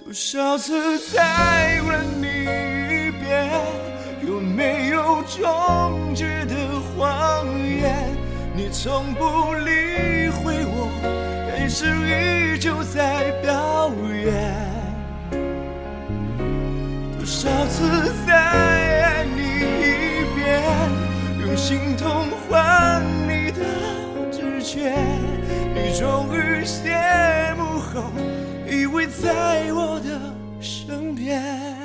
多少次再问你一遍，有没有终止的谎言？你从不理会我，眼神依旧在表演。多少次再爱你一遍，用心痛换你的直觉，你终于谢幕后，依偎在我的身边。